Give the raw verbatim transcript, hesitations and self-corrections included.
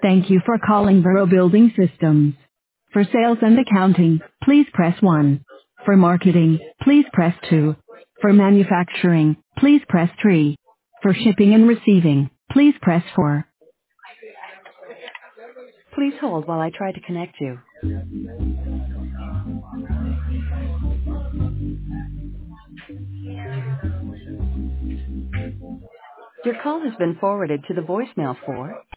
Thank you for calling Borough Building Systems. For sales and accounting, please press one. For marketing, please press two. For manufacturing, please press three. For shipping and receiving, please press four. Please hold while I try to connect you. Your call has been forwarded to the voicemail for